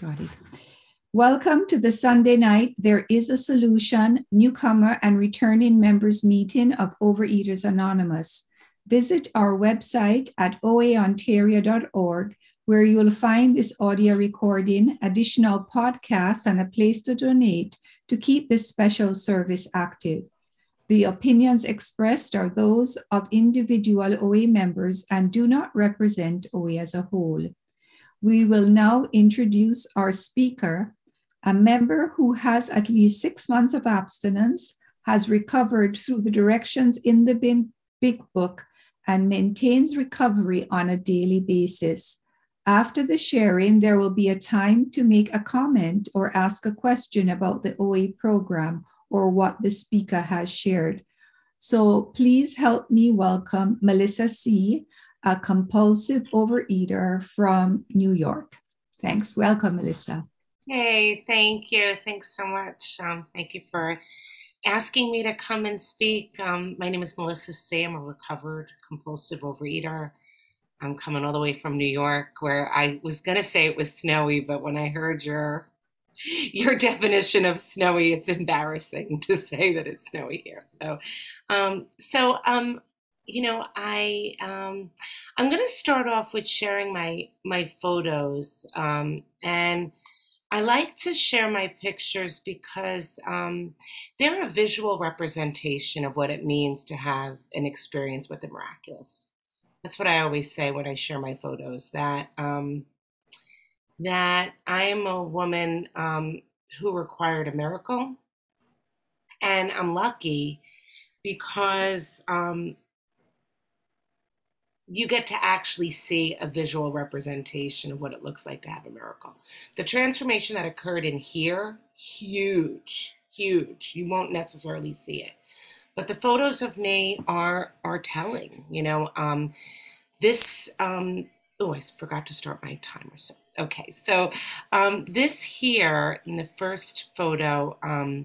started. Welcome to the Sunday night There Is a Solution newcomer and returning members meeting of Overeaters Anonymous. Visit our website at oaontario.org, where you will find this audio recording, additional podcasts, and a place to donate to keep this special service active. The opinions expressed are those of individual OA members and do not represent OA as a whole. We will now introduce our speaker, a member who has at least 6 months of abstinence, has recovered through the directions in the Big Book, and maintains recovery on a daily basis. After the sharing, there will be a time to make a comment or ask a question about the OA program or what the speaker has shared. So please help me welcome Melissa C., a compulsive overeater from New York. Thanks. Welcome, Melissa. Hey, thank you. Thanks so much. Thank you for asking me to come and speak. My name is Melissa C. I'm a recovered compulsive overeater. I'm coming all the way from New York, where I was going to say it was snowy, but when I heard your definition of snowy, it's embarrassing to say that it's snowy here. I'm going to start off with sharing my photos, and I like to share my pictures because they're a visual representation of what it means to have an experience with the miraculous. That's what I always say when I share my photos, that I am a woman who required a miracle, and I'm lucky because you get to actually see a visual representation of what it looks like to have a miracle. The transformation that occurred in here, huge, huge. You won't necessarily see it. But the photos of me are telling, I forgot to start my timer. So, okay. So this here in the first photo,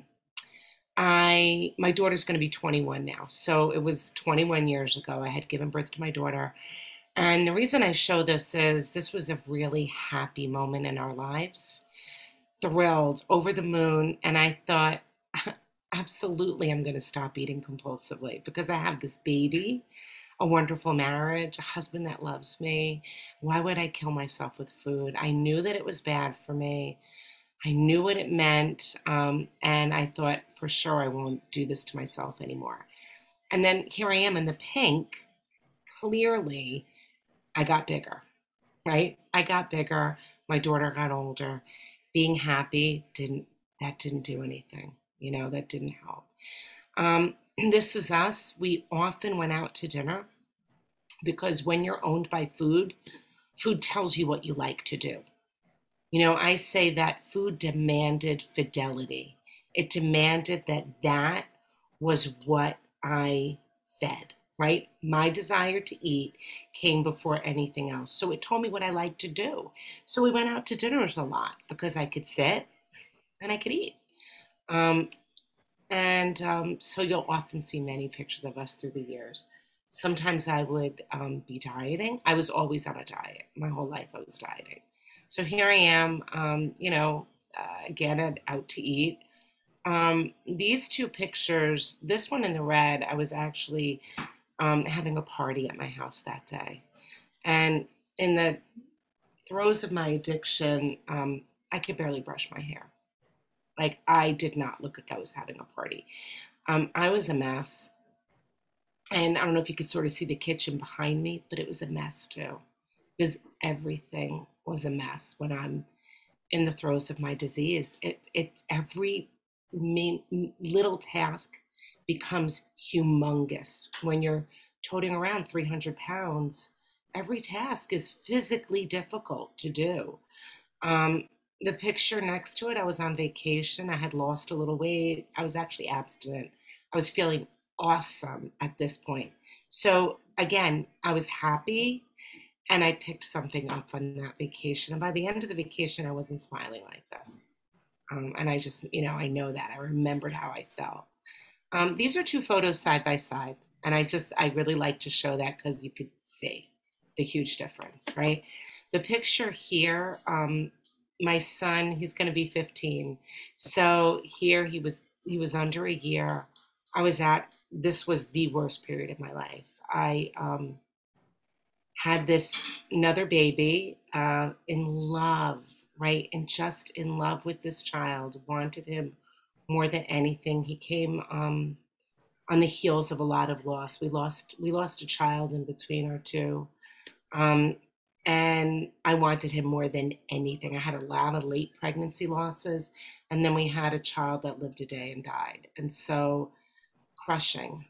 my daughter's going to be 21 now. So it was 21 years ago. I had given birth to my daughter. And the reason I show this is this was a really happy moment in our lives. Thrilled, over the moon. And I thought, absolutely, I'm going to stop eating compulsively because I have this baby, a wonderful marriage, a husband that loves me. Why would I kill myself with food? I knew that it was bad for me. I knew what it meant, and I thought, for sure, I won't do this to myself anymore. And then here I am in the pink. Clearly, I got bigger, right? I got bigger. My daughter got older. Being happy didn't do anything. That didn't help. This is us. We often went out to dinner because when you're owned by food, food tells you what you like to do. I say that food demanded fidelity. It demanded that was what I fed, right? My desire to eat came before anything else. So it told me what I like to do. So we went out to dinners a lot because I could sit and I could eat. So you'll often see many pictures of us through the years. Sometimes I would be dieting. I was always on a diet. My whole life I was dieting. So here I am, again, out to eat. These two pictures, this one in the red, I was actually having a party at my house that day. And in the throes of my addiction, I could barely brush my hair. Like, I did not look like I was having a party. I was a mess. And I don't know if you could sort of see the kitchen behind me, but it was a mess too. Because everything was a mess when I'm in the throes of my disease. Every little task becomes humongous. When you're toting around 300 pounds, every task is physically difficult to do. The picture next to it, I was on vacation. I had lost a little weight. I was actually abstinent. I was feeling awesome at this point. So again, I was happy. And I picked something up on that vacation. And by the end of the vacation, I wasn't smiling like this. And I just, I know that. I remembered how I felt. These are two photos side by side. And I really like to show that because you could see the huge difference, right? The picture here, my son, he's going to be 15. So here he was under a year. This was the worst period of my life. I had this another baby, in love, right? And just in love with this child, wanted him more than anything. He came on the heels of a lot of loss. We lost a child in between our two. Um, and I wanted him more than anything. I had a lot of late pregnancy losses, and then we had a child that lived a day and died. And so crushing.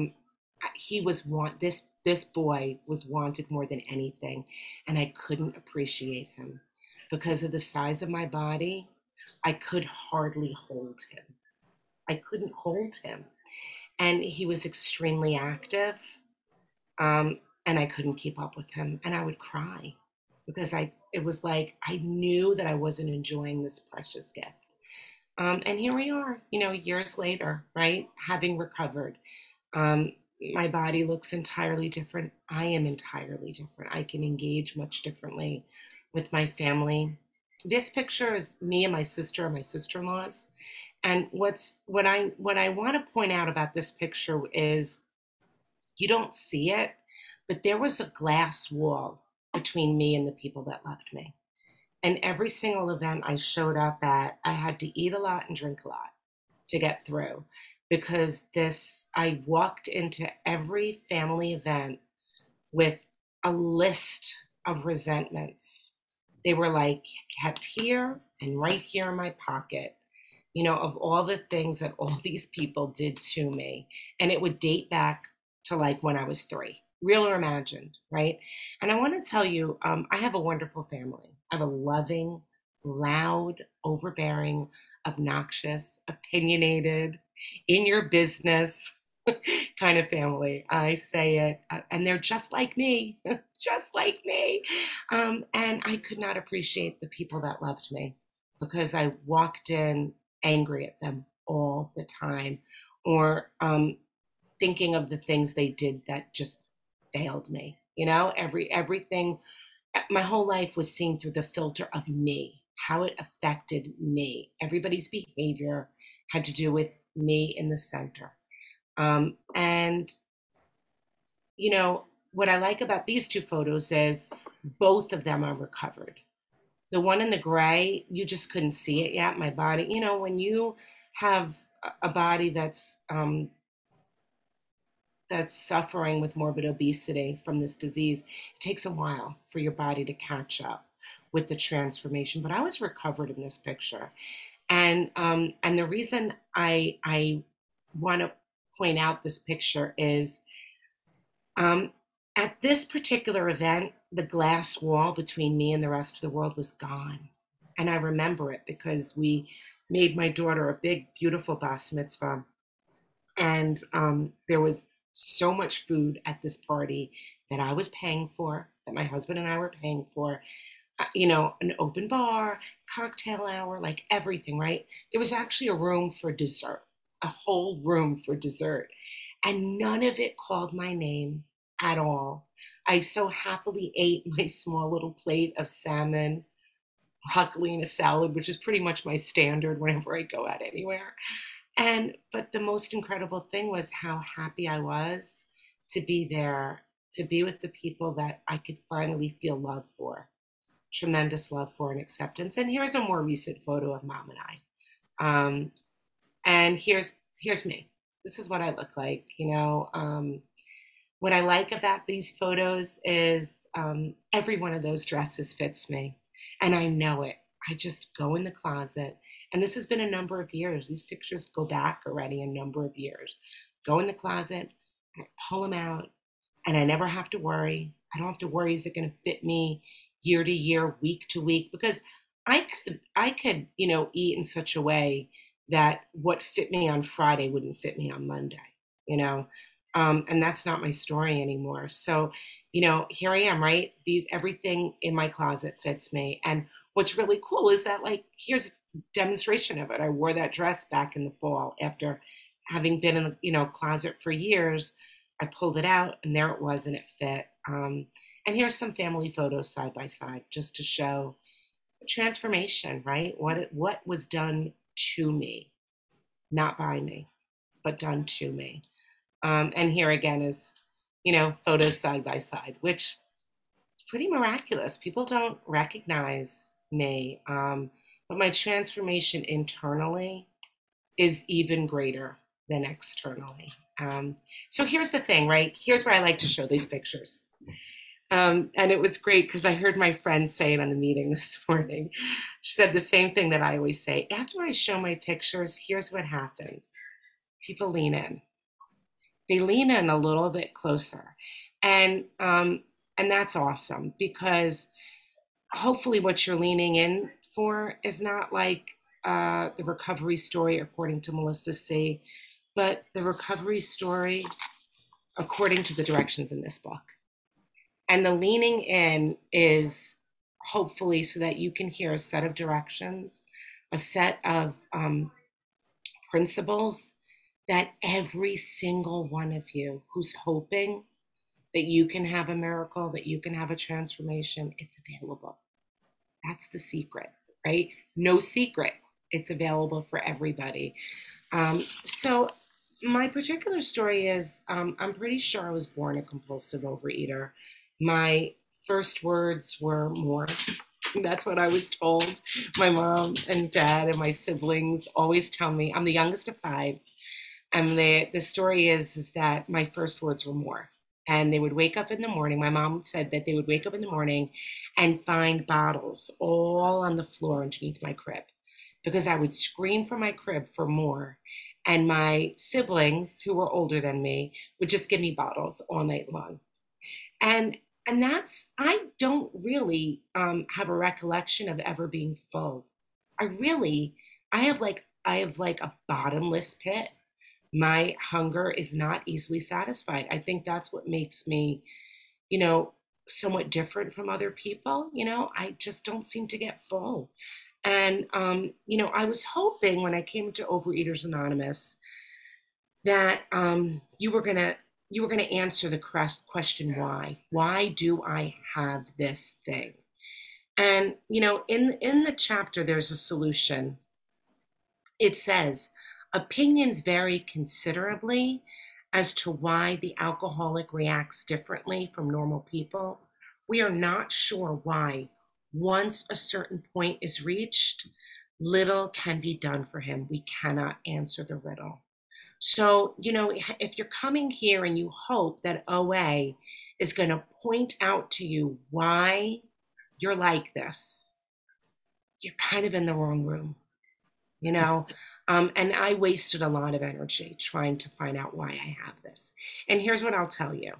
He was this boy was wanted more than anything, and I couldn't appreciate him because of the size of my body. I could hardly hold him. I couldn't hold him, and he was extremely active. And I couldn't keep up with him, and I would cry because it was like I knew that I wasn't enjoying this precious gift. And here we are, years later, right? Having recovered. Um, my body looks entirely different. I am entirely different. I can engage much differently with my family. This picture is me and my sister and my sister-in-laws. And what I want to point out about this picture is you don't see it, but there was a glass wall between me and the people that loved me. And every single event I showed up at, I had to eat a lot and drink a lot to get through because I walked into every family event with a list of resentments. They were like kept here and right here in my pocket, of all the things that all these people did to me. And it would date back to like when I was 3, real or imagined, right? And I want to tell you, I have a wonderful family. I have a loving, loud, overbearing, obnoxious, opinionated, in your business kind of family. I say it, and they're just like me, just like me. And I could not appreciate the people that loved me because I walked in angry at them all the time, or thinking of the things they did that just failed me. Everything, my whole life was seen through the filter of me, how it affected me. Everybody's behavior had to do with me in the center. And, what I like about these two photos is both of them are recovered. The one in the gray, you just couldn't see it yet. My body, when you have a body that's suffering with morbid obesity from this disease, it takes a while for your body to catch up with the transformation. But I was recovered in this picture, and the reason I want to point out this picture is, um, at this particular event, the glass wall between me and the rest of the world was gone, and I remember it because we made my daughter a big, beautiful bas mitzvah, and there was so much food at this party that I was paying for, that my husband and I were paying for, an open bar, cocktail hour, like everything, right? There was actually a room for dessert, a whole room for dessert. And none of it called my name at all. I so happily ate my small little plate of salmon, broccoli, and a salad, which is pretty much my standard whenever I go out anywhere. But the most incredible thing was how happy I was to be there, to be with the people that I could finally feel love for, tremendous love for and acceptance. And here's a more recent photo of Mom and I. And here's me. This is what I look like. What I like about these photos is, every one of those dresses fits me, and I know it. I just go in the closet, and this has been a number of years. These pictures go back already a number of years. Go in the closet, and I pull them out, and I never have to worry. I don't have to worry, is it going to fit me year to year, week to week? Because I could, eat in such a way that what fit me on Friday wouldn't fit me on Monday, you know? And that's not my story anymore. So, here I am, right? Everything in my closet fits me. And what's really cool is that, like, here's a demonstration of it. I wore that dress back in the fall after having been in the, closet for years. I pulled it out, and there it was, and it fit. And here's some family photos side by side just to show transformation, right? What was done to me, not by me, but done to me. And here again is, photos side by side, which is pretty miraculous. People don't recognize me, but my transformation internally is even greater than externally. So here's the thing, right? Here's where I like to show these pictures. And it was great because I heard my friend say it on the meeting this morning. She said the same thing that I always say. After I show my pictures, here's what happens. People lean in. They lean in a little bit closer. And that's awesome because hopefully what you're leaning in for is not like the recovery story according to Melissa C., but the recovery story according to the directions in this book. And the leaning in is hopefully so that you can hear a set of directions, a set of principles that every single one of you who's hoping that you can have a miracle, that you can have a transformation, it's available. That's the secret, right? No secret. It's available for everybody. So my particular story is I'm pretty sure I was born a compulsive overeater. My first words were more. That's what I was told. My mom and dad and my siblings always tell me, I'm the youngest of five. And the story is that my first words were more. And they would wake up in the morning. My mom said that they would wake up in the morning and find bottles all on the floor underneath my crib because I would scream from my crib for more. And my siblings, who were older than me, would just give me bottles all night long. And I don't really have a recollection of ever being full. I have like a bottomless pit. My hunger is not easily satisfied. I think that's what makes me, you know, somewhat different from other people. I just don't seem to get full. And, I was hoping when I came to Overeaters Anonymous that you were gonna answer the question why. Why do I have this thing? And in the chapter, there's a solution. It says, opinions vary considerably as to why the alcoholic reacts differently from normal people. We are not sure why. Once a certain point is reached, little can be done for him. We cannot answer the riddle. So, if you're coming here and you hope that OA is going to point out to you why you're like this, you're kind of in the wrong room. And I wasted a lot of energy trying to find out why I have this. And here's what I'll tell you.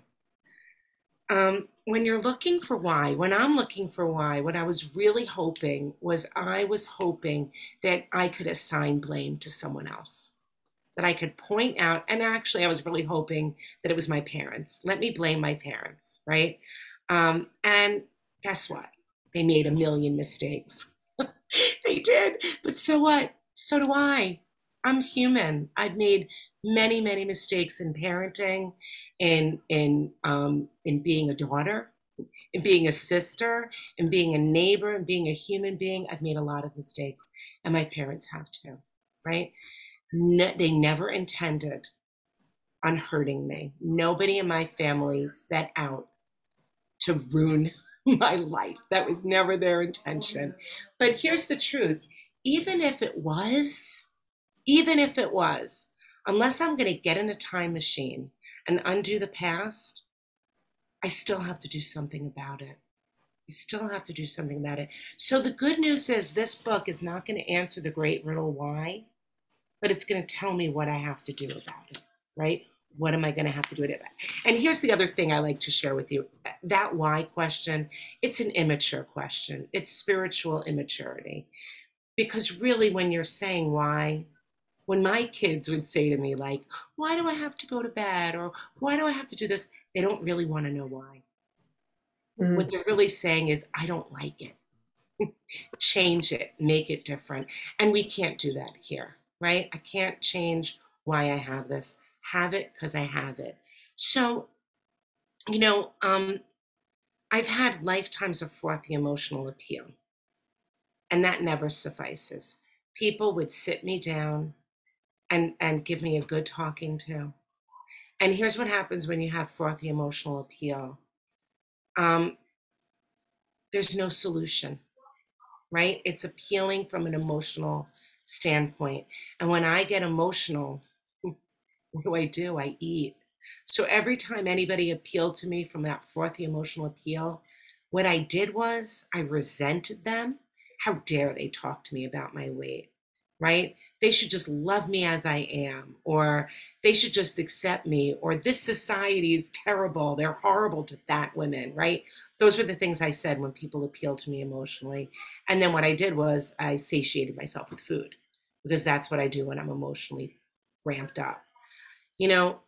When you're looking for why, when I'm looking for why, what I was really hoping was I was hoping that I could assign blame to someone else, that I could point out. And actually, I was really hoping that it was my parents. Let me blame my parents, right? And guess what? They made a million mistakes. They did. But so what? So do I. I'm human. I've made many, many mistakes in parenting, in being a daughter, in being a sister, in being a neighbor, and being a human being. I've made a lot of mistakes, and my parents have too, right? They never intended on hurting me. Nobody in my family set out to ruin my life. That was never their intention. But here's the truth. Even if it was, unless I'm going to get in a time machine and undo the past, I still have to do something about it. So the good news is this book is not going to answer the great riddle why, but it's going to tell me what I have to do about it, right? What am I going to have to do about it? And here's the other thing I like to share with you. That why question, it's an immature question. It's spiritual immaturity. Because really, when you're saying why, when my kids would say to me, like, why do I have to go to bed? Or why do I have to do this? They don't really want to know why. Mm-hmm. What they're really saying is, I don't like it. Change it, make it different. And we can't do that here, right? I can't change why I have this. Have it because I have it. So, I've had lifetimes of frothy emotional appeal. And that never suffices. People would sit me down and give me a good talking to. And here's what happens when you have frothy emotional appeal. Um, there's no solution, right? It's appealing from an emotional standpoint. And when I get emotional, what do? I eat. So every time anybody appealed to me from that frothy emotional appeal, what I did was I resented them. How dare they talk to me about my weight, right? They should just love me as I am, or they should just accept me, or this society is terrible. They're horrible to fat women, right? Those were the things I said when people appealed to me emotionally. And then what I did was I satiated myself with food because that's what I do when I'm emotionally ramped up. You know,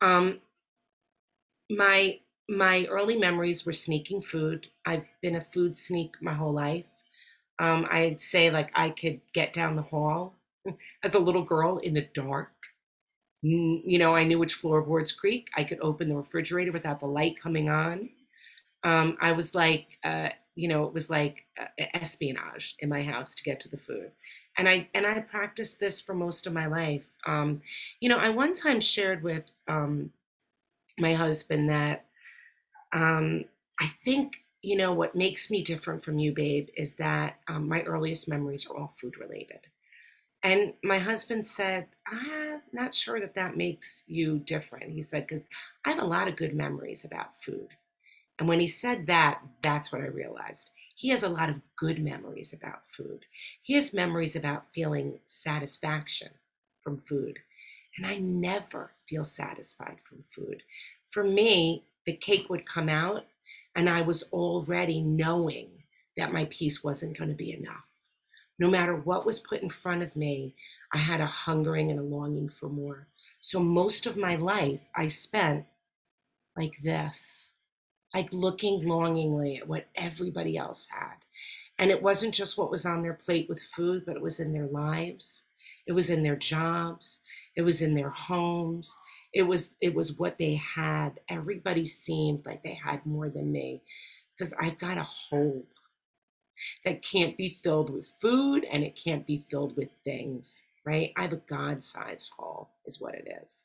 my my early memories were sneaking food. I've been a food sneak my whole life. I'd say like I could get down the hall as a little girl in the dark. You know, I knew which floorboards creak. I could open the refrigerator without the light coming on. I was like, it was like espionage in my house to get to the food, and I practiced this for most of my life. I one time shared with my husband that um, I think, what makes me different from you, babe, is that my earliest memories are all food related. And my husband said, I'm not sure that that makes you different. He said, because I have a lot of good memories about food. And when he said that, that's what I realized. He has a lot of good memories about food. He has memories about feeling satisfaction from food. And I never feel satisfied from food. For me, the cake would come out, and I was already knowing that my piece wasn't going to be enough. No matter what was put in front of me, I had a hungering and a longing for more. So most of my life, I spent like this, like looking longingly at what everybody else had. And it wasn't just what was on their plate with food, but it was in their lives. It was in their jobs. It was in their homes. It was what they had. Everybody seemed like they had more than me because I've got a hole that can't be filled with food and it can't be filled with things, right? I have a God-sized hole, is what it is.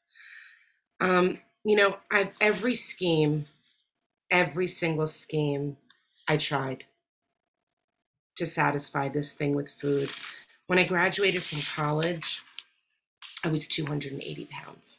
I've every single scheme I tried to satisfy this thing with food. When I graduated from college, I was 280 pounds.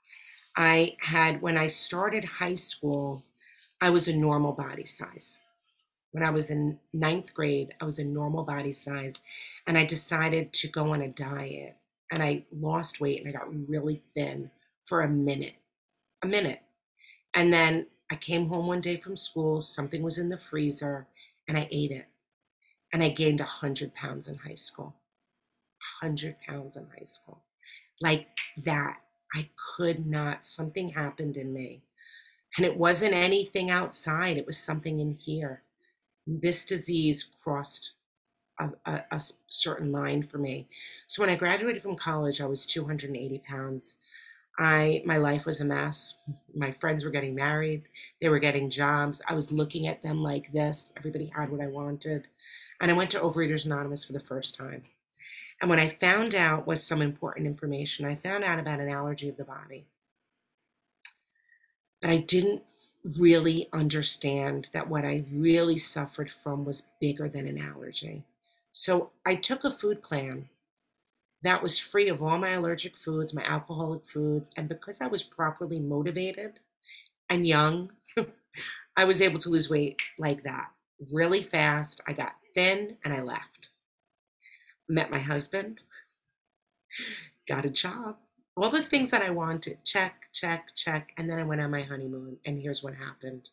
When I started high school, I was a normal body size. When I was in ninth grade, I was a normal body size, and I decided to go on a diet. And I lost weight and I got really thin for a minute. And then I came home one day from school, something was in the freezer, and I ate it. And I gained 100 pounds in high school. 100 pounds in high school. Like that. I could not, something happened in me. And it wasn't anything outside, it was something in here. This disease crossed a certain line for me. So when I graduated from college, I was 280 pounds. My life was a mess. My friends were getting married, they were getting jobs. I was looking at them like this. Everybody had what I wanted. And I went to Overeaters Anonymous for the first time. And what I found out was some important information. I found out about an allergy of the body. But I didn't really understand that what I really suffered from was bigger than an allergy. So I took a food plan that was free of all my allergic foods, my alcoholic foods. And because I was properly motivated and young, I was able to lose weight like that really fast. I got thin and I left. Met my husband, got a job, all the things that I wanted. Check, check, check. And then I went on my honeymoon. And here's what happened.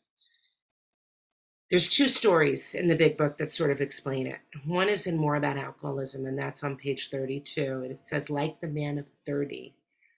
There's two stories in the big book that sort of explain it. One is in More About Alcoholism, and that's on page 32. And it says, like the man of 30.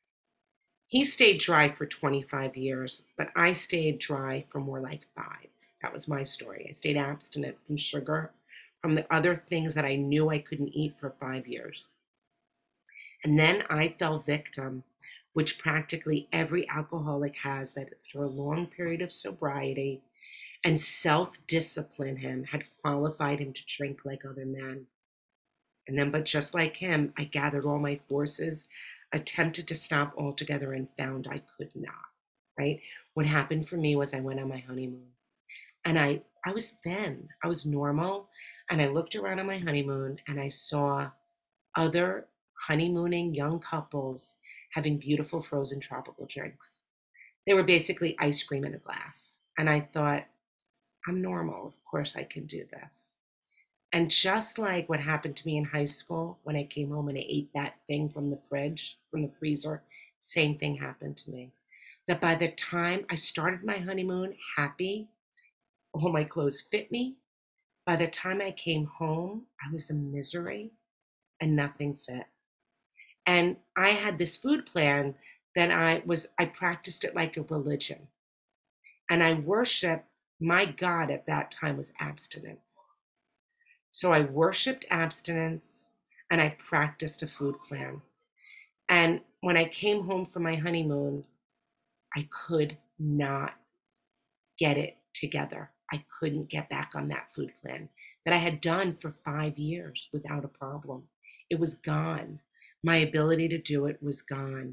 He stayed dry for 25 years, but I stayed dry for more like 5. That was my story. I stayed abstinent from sugar, from the other things that I knew I couldn't eat for 5 years. And then I fell victim, which practically every alcoholic has, that after a long period of sobriety and self-discipline him had qualified him to drink like other men. And then, but just like him, I gathered all my forces, attempted to stop altogether, and found I could not, right? What happened for me was I went on my honeymoon. And I was thin, I was normal. And I looked around on my honeymoon and I saw other honeymooning young couples having beautiful frozen tropical drinks. They were basically ice cream in a glass. And I thought, I'm normal. Of course I can do this. And just like what happened to me in high school when I came home and I ate that thing from the fridge, from the freezer, same thing happened to me. That by the time I started my honeymoon happy, all my clothes fit me. By the time I came home, I was a misery and nothing fit. And I had this food plan that I practiced it like a religion. And I worshiped my God at that time was abstinence. So I worshiped abstinence and I practiced a food plan. And when I came home from my honeymoon, I could not get it together. I couldn't get back on that food plan that I had done for 5 years without a problem. It was gone. My ability to do it was gone.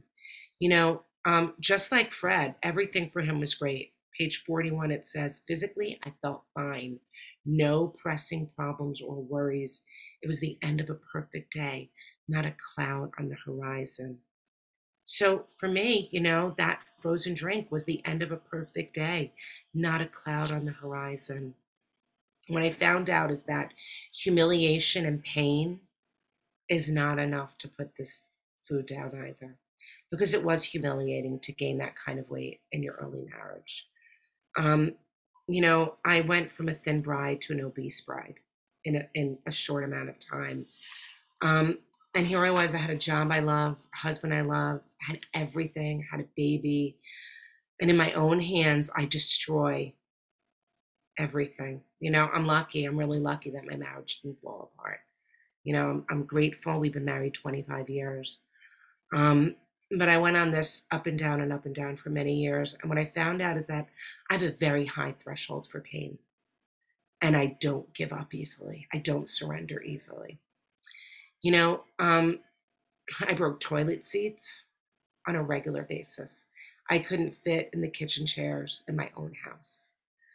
Just like Fred, everything for him was great. Page 41, it says, physically, I felt fine. No pressing problems or worries. It was the end of a perfect day, not a cloud on the horizon. So for me, that frozen drink was the end of a perfect day, not a cloud on the horizon. What I found out is that humiliation and pain is not enough to put this food down either, because it was humiliating to gain that kind of weight in your early marriage. Um, I went from a thin bride to an obese bride in a short amount of time. Um, and here I was, I had a job I love, a husband I love, had everything, had a baby. And in my own hands, I destroy everything. I'm lucky. I'm really lucky that my marriage didn't fall apart. I'm grateful. We've been married 25 years. Um, but I went on this up and down and up and down for many years. And what I found out is that I have a very high threshold for pain. And I don't give up easily. I don't surrender easily. You know, um, I broke toilet seats on a regular basis. I couldn't fit in the kitchen chairs in my own house.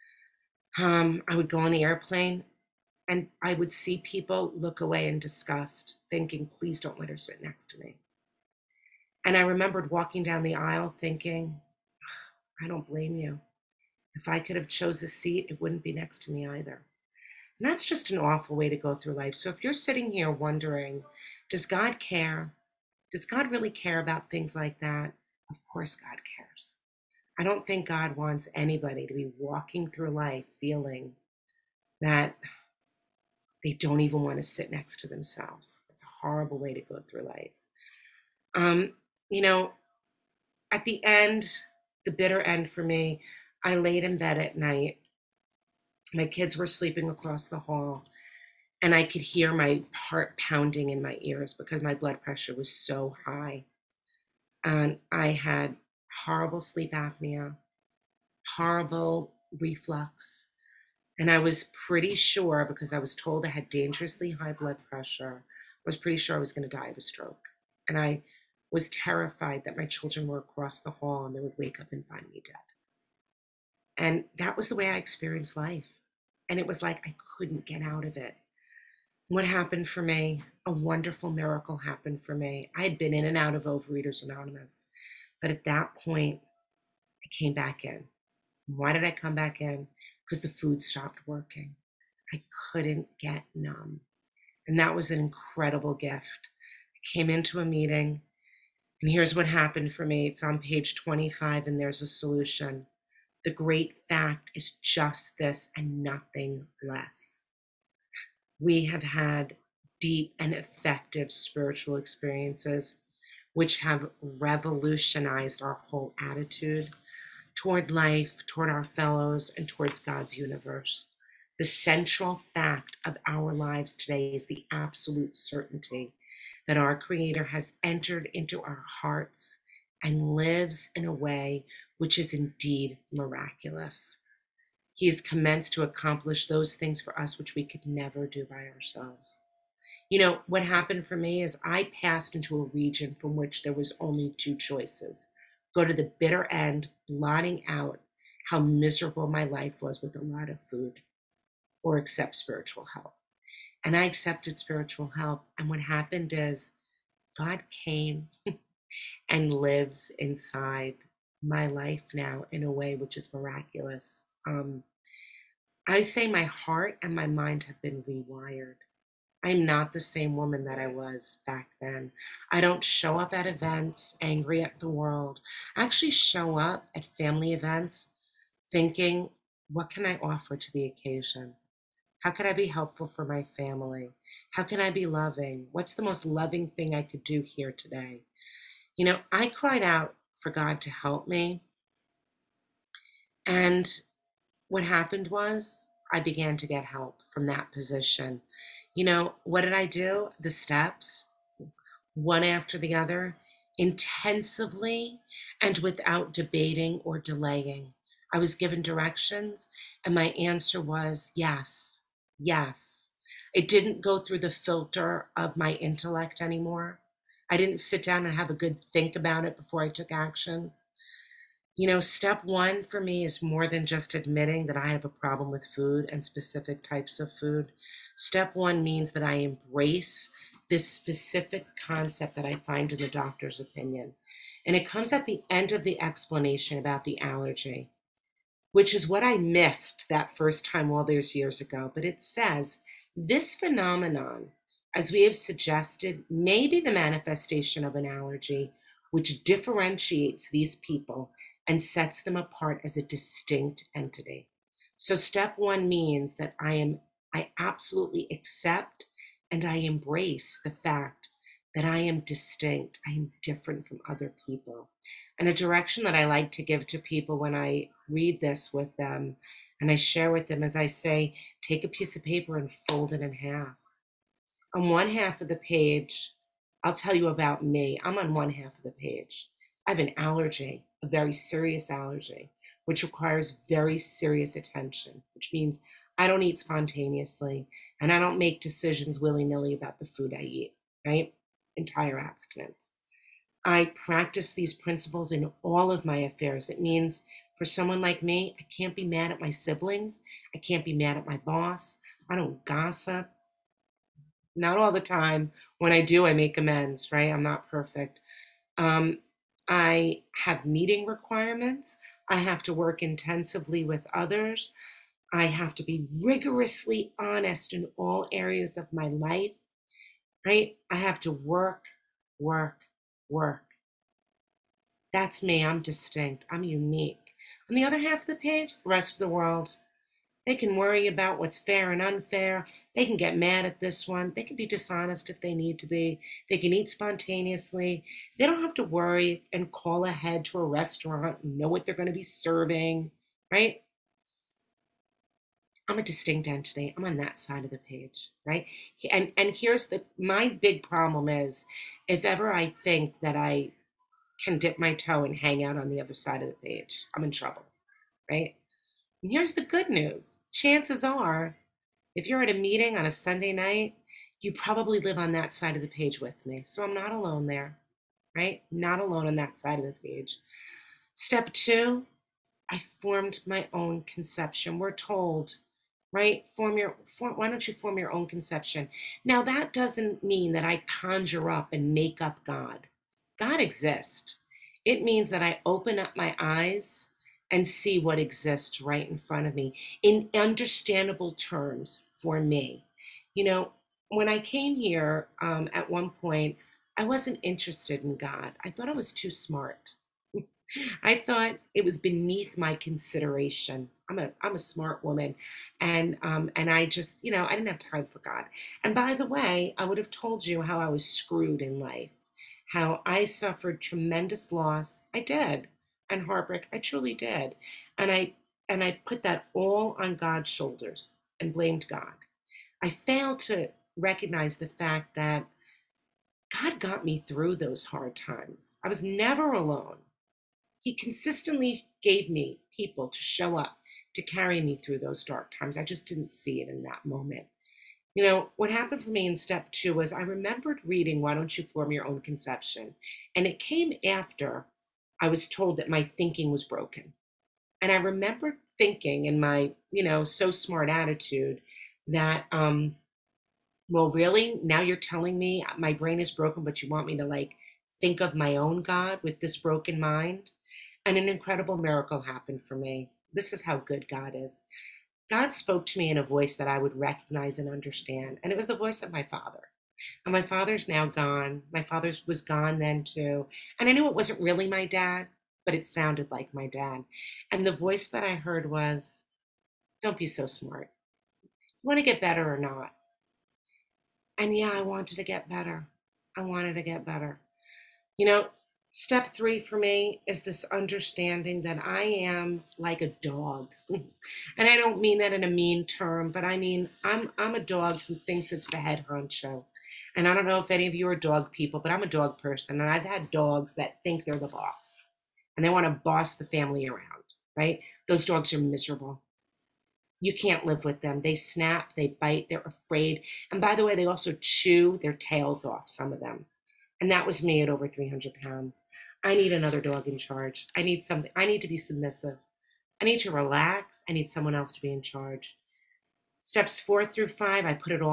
I would go on the airplane and I would see people look away in disgust, thinking, please don't let her sit next to me. And I remembered walking down the aisle thinking, I don't blame you. If I could have chose a seat, it wouldn't be next to me either. And that's just an awful way to go through life. So if you're sitting here wondering, does God care? Does God really care about things like that? Of course God cares. I don't think God wants anybody to be walking through life feeling that they don't even want to sit next to themselves. It's a horrible way to go through life. Um, you know, at the end, the bitter end for me, I laid in bed at night. My kids were sleeping across the hall, and I could hear my heart pounding in my ears because my blood pressure was so high. And I had horrible sleep apnea, horrible reflux. And I was pretty sure, because I was told I had dangerously high blood pressure, I was pretty sure I was going to die of a stroke. And I was terrified that my children were across the hall and they would wake up and find me dead. And that was the way I experienced life. And it was like I couldn't get out of it. What happened for me? A wonderful miracle happened for me. I had been in and out of Overeaters Anonymous, but at that point, I came back in. Why did I come back in? Because the food stopped working. I couldn't get numb. And that was an incredible gift. I came into a meeting, and here's what happened for me. It's on page 25, and there's a solution. The great fact is just this and nothing less. We have had deep and effective spiritual experiences which have revolutionized our whole attitude toward life, toward our fellows, and towards God's universe. The central fact of our lives today is the absolute certainty that our Creator has entered into our hearts and lives in a way which is indeed miraculous. He has commenced to accomplish those things for us which we could never do by ourselves. You know, what happened for me is I passed into a region from which there was only two choices: go to the bitter end, blotting out how miserable my life was with a lot of food, or accept spiritual help. And I accepted spiritual help. And what happened is God came and lives inside my life now in a way which is miraculous. I say my heart and my mind have been rewired. I'm not the same woman that I was back then. I don't show up at events angry at the world. I actually show up at family events thinking, what can I offer to the occasion? How can I be helpful for my family? How can I be loving? What's the most loving thing I could do here today? You know, I cried out for God to help me. And what happened was I began to get help from that position. You know, what did I do? The steps, one after the other, intensively and without debating or delaying. I was given directions, and my answer was yes, yes. It didn't go through the filter of my intellect anymore. I didn't sit down and have a good think about it before I took action. You know, step one for me is more than just admitting that I have a problem with food and specific types of food. Step one means that I embrace this specific concept that I find in the doctor's opinion. And it comes at the end of the explanation about the allergy, which is what I missed that first time all those years ago. But it says this phenomenon, as we have suggested, may be the manifestation of an allergy, which differentiates these people and sets them apart as a distinct entity. So step one means that I absolutely accept and I embrace the fact that I am distinct. I am different from other people. And a direction that I like to give to people when I read this with them and I share with them is I say, take a piece of paper and fold it in half. On one half of the page, I'll tell you about me. I'm on one half of the page. I have an allergy, a very serious allergy, which requires very serious attention, which means I don't eat spontaneously and I don't make decisions willy nilly about the food I eat, right? Entire abstinence. I practice these principles in all of my affairs. It means for someone like me, I can't be mad at my siblings. I can't be mad at my boss. I don't gossip. Not all the time. When I do, I make amends, right? I'm not perfect. Um, I have meeting requirements. I have to work intensively with others. I have to be rigorously honest in all areas of my life, right? I have to work, work, work. That's me. I'm distinct. I'm unique. On the other half of the page, the rest of the world, they can worry about what's fair and unfair. They can get mad at this one. They can be dishonest if they need to be. They can eat spontaneously. They don't have to worry and call ahead to a restaurant and know what they're going to be serving, right? I'm a distinct entity. I'm on that side of the page, right? And here's the my big problem is if ever I think that I can dip my toe and hang out on the other side of the page, I'm in trouble, right? And here's the good news. Chances are, if you're at a meeting on a Sunday night, you probably live on that side of the page with me. So I'm not alone there, right? Not alone on that side of the page. Step two, I formed my own conception. We're told, right? Why don't you form your own conception? Now, that doesn't mean that I conjure up and make up God. God exists. It means that I open up my eyes and see what exists right in front of me in understandable terms for me. You know, when I came here at one point, I wasn't interested in God. I thought I was too smart. I thought it was beneath my consideration. I'm a smart woman, and I just I didn't have time for God. And by the way, I would have told you how I was screwed in life, how I suffered tremendous loss. I did, and heartbreak. I truly did, and I put that all on God's shoulders and blamed God. I failed to recognize the fact that God got me through those hard times. I was never alone. He consistently gave me people to show up to carry me through those dark times. I just didn't see it in that moment. You know, what happened for me in step two was I remembered reading Why Don't You Form Your Own Conception? And it came after I was told that my thinking was broken. And I remember thinking in my, so smart attitude that, well, really, now you're telling me my brain is broken, but you want me to like think of my own God with this broken mind? And an incredible miracle happened for me. This is how good God is. God spoke to me in a voice that I would recognize and understand. And it was the voice of my father. And my father's now gone. My father was gone then too. And I knew it wasn't really my dad, but it sounded like my dad. And the voice that I heard was, don't be so smart. You want to get better or not? And yeah, I wanted to get better. I wanted to get better. You know, step three for me is this understanding that I am like a dog. And I don't mean that in a mean term, but I mean I'm a dog who thinks it's the head honcho. And I don't know if any of you are dog people, but I'm a dog person. And I've had dogs that think they're the boss and they want to boss the family around, right? Those dogs are miserable. You can't live with them. They snap, they bite, they're afraid. And by the way, they also chew their tails off, some of them. And that was me at over 300 pounds. I need another dog in charge. I need something. I need to be submissive. I need to relax. I need someone else to be in charge. Steps 4 through 5, I put it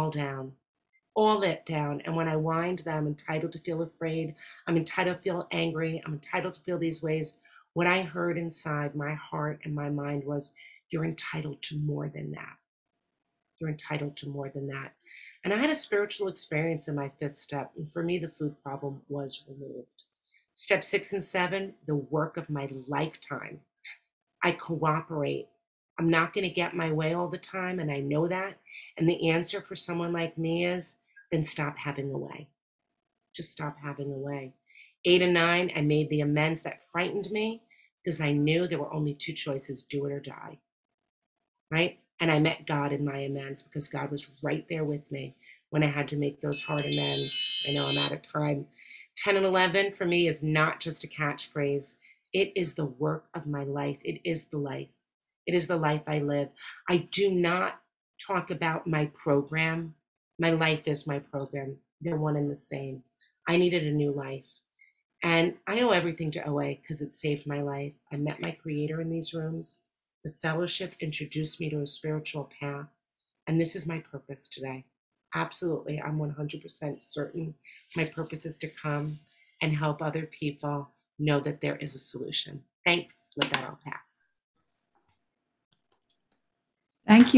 all that down. And when I wind them, I'm entitled to feel afraid. I'm entitled to feel angry. I'm entitled to feel these ways. What I heard inside my heart and my mind was, you're entitled to more than that. You're entitled to more than that. And I had a spiritual experience in my fifth step. And for me, the food problem was removed. Step 6 and 7, the work of my lifetime. I cooperate. I'm not going to get my way all the time. And I know that. And the answer for someone like me is, then stop having a way. Just stop having a way. 8 and 9, I made the amends that frightened me because I knew there were only two choices: do it or die. Right? And I met God in my amends because God was right there with me when I had to make those hard amends. I know I'm out of time. 10 and 11 for me is not just a catchphrase. It is the work of my life. It is the life. It is the life I live. I do not talk about my program. My life is my program. They're one and the same. I needed a new life. And I owe everything to OA because it saved my life. I met my creator in these rooms. The fellowship introduced me to a spiritual path. And this is my purpose today. Absolutely. I'm 100% certain my purpose is to come and help other people know that there is a solution. Thanks. With that, I'll pass. Thank you.